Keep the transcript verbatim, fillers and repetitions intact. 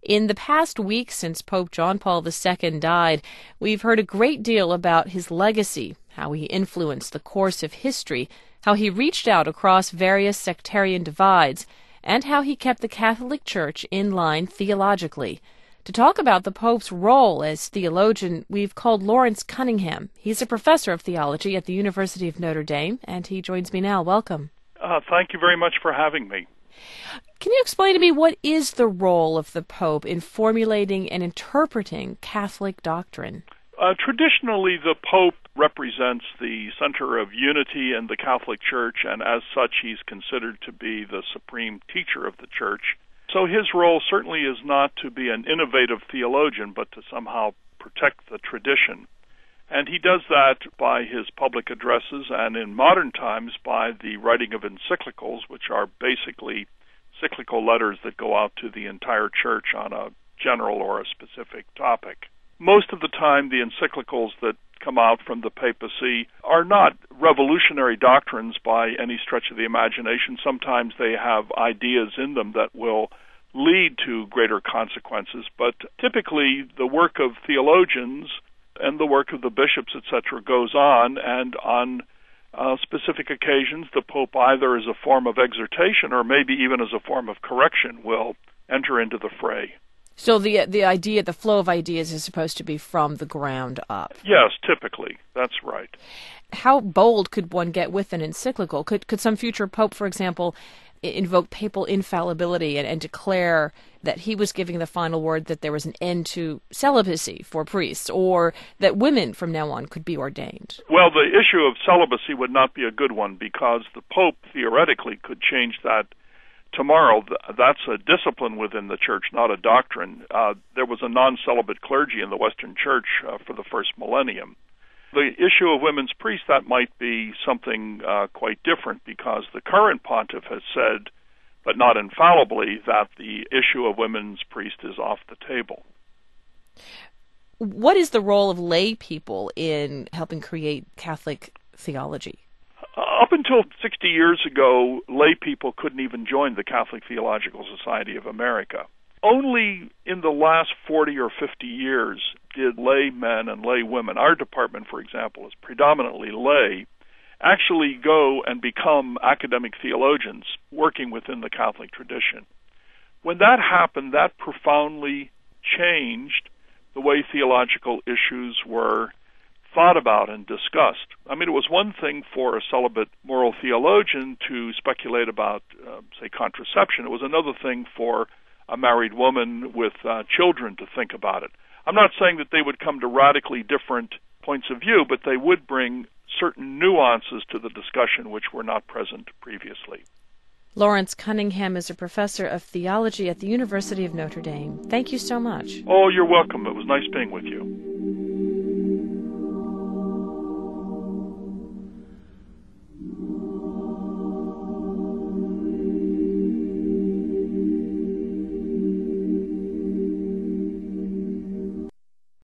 In the past week since Pope John Paul the Second died, we've heard a great deal about his legacy, how he influenced the course of history, how he reached out across various sectarian divides, and how he kept the Catholic Church in line theologically. To talk about the Pope's role as theologian, we've called Lawrence Cunningham. He's a professor of theology at the University of Notre Dame, and he joins me now. Welcome. Uh, thank you very much for having me. Can you explain to me what is the role of the Pope in formulating and interpreting Catholic doctrine? Uh, traditionally, the Pope represents the center of unity in the Catholic Church, and as such, he's considered to be the supreme teacher of the Church. So his role certainly is not to be an innovative theologian, but to somehow protect the tradition. And he does that by his public addresses and in modern times by the writing of encyclicals, which are basically cyclical letters that go out to the entire church on a general or a specific topic. Most of the time, the encyclicals that come out from the papacy are not revolutionary doctrines by any stretch of the imagination. Sometimes they have ideas in them that will lead to greater consequences, but typically the work of theologians and the work of the bishops, et cetera, goes on, and on uh, specific occasions, the Pope, either as a form of exhortation or maybe even as a form of correction, will enter into the fray. So the the idea, the flow of ideas is supposed to be from the ground up. Yes, typically. That's right. How bold could one get with an encyclical? Could could some future pope, for example, invoke papal infallibility and, and declare that he was giving the final word, that there was an end to celibacy for priests, or that women from now on could be ordained? Well, the issue of celibacy would not be a good one, because the Pope theoretically could change that tomorrow. That's a discipline within the Church, not a doctrine. Uh, there was a non-celibate clergy in the Western Church uh, for the first millennium. The issue of women's priests, that might be something uh, quite different, because the current pontiff has said, but not infallibly, that the issue of women's priest is off the table. What is the role of lay people in helping create Catholic theology? Up until sixty years ago, lay people couldn't even join the Catholic Theological Society of America. Only in the last forty or fifty years did lay men and lay women, our department, for example, is predominantly lay, actually go and become academic theologians working within the Catholic tradition. When that happened, that profoundly changed the way theological issues were thought about and discussed. I mean, it was one thing for a celibate moral theologian to speculate about, uh, say, contraception. It was another thing for a married woman with uh, children to think about it. I'm not saying that they would come to radically different points of view, but they would bring certain nuances to the discussion which were not present previously. Lawrence Cunningham is a professor of theology at the University of Notre Dame. Thank you so much. Oh, you're welcome. It was nice being with you.